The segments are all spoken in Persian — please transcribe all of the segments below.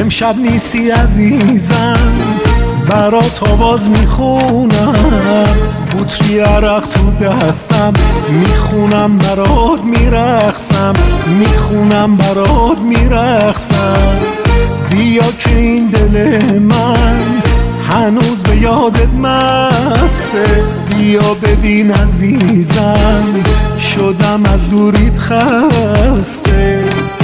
امشب نیستی عزیزم، برات آواز میخونم، بطری عرق تو دستم، میخونم برات میرقصم، میخونم برات میرقصم. بیا که این دل من هنوز به یادت مسته، بیا ببین عزیزم شدم از دوریت خسته.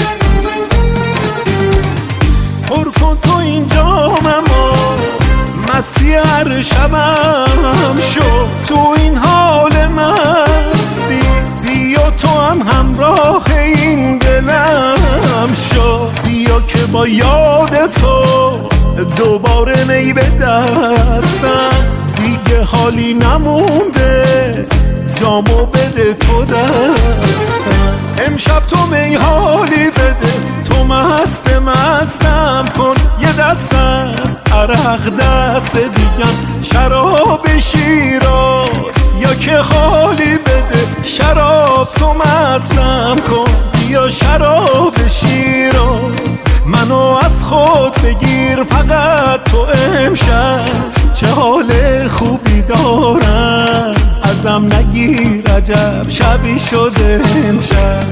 پر کن تو این جاممو، مستی هر شبم شو، تو این حال مستی بیا تو هم همراه این دلم شو. بیا که با یاد تو دوباره می به دستم، دیگه حالی نمونده جامو بده تو دستم. امشب تو می حالی بده، تو مستم کن یه دستم عرق دست دیگم، شراب شیراز یا که خالی بده، شراب تو مستم کن یا شراب شیراز. منو از خود بگیر فقط تو امشب، چه حال خوبی دارم ازم نگیر، عجب شبی شده امشب.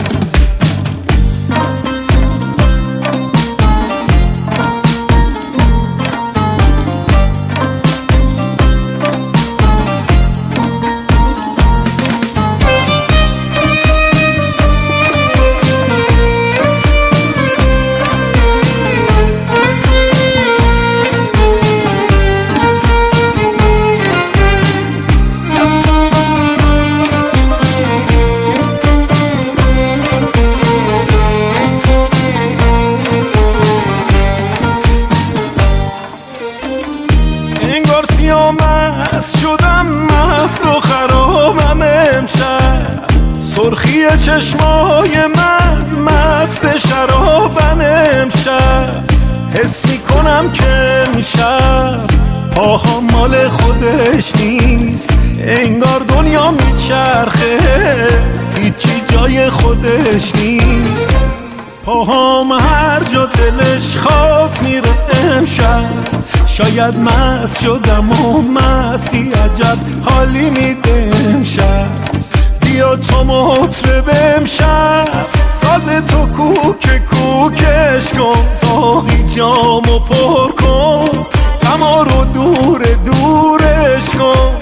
مست شدم، مست و خرابم امشب، سرخی چشمای من مست شرابم امشب. حس میکنم که امشب پاها مال خودش نیست، انگار دنیا میچرخه هیچی جای خودش نیست. پاهام هر جا دلش خواست میره امشب، شاید مست شدم و مستی عجب حالی میده امشب. بیا تو مطرب امشب، ساز تو کوک کوکش کن، ساقی جامو پر کن، غما رو دور دورش کن.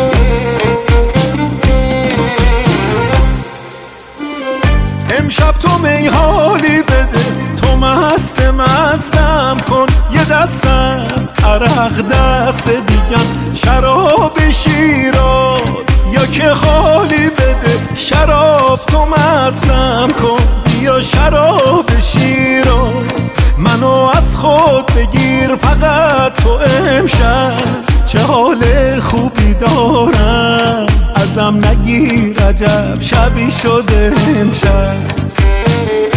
امشب تو می حالی بده، تو مستم کن یه دستم عرق دست دیگم، شراب شیراز یا که خالی بده، شراب تو مستم کن یا شراب شیراز. منو از خود بگیر فقط تو امشب، چه حال خوبی دارم ازم نگیر، عجب شبی شده امشب.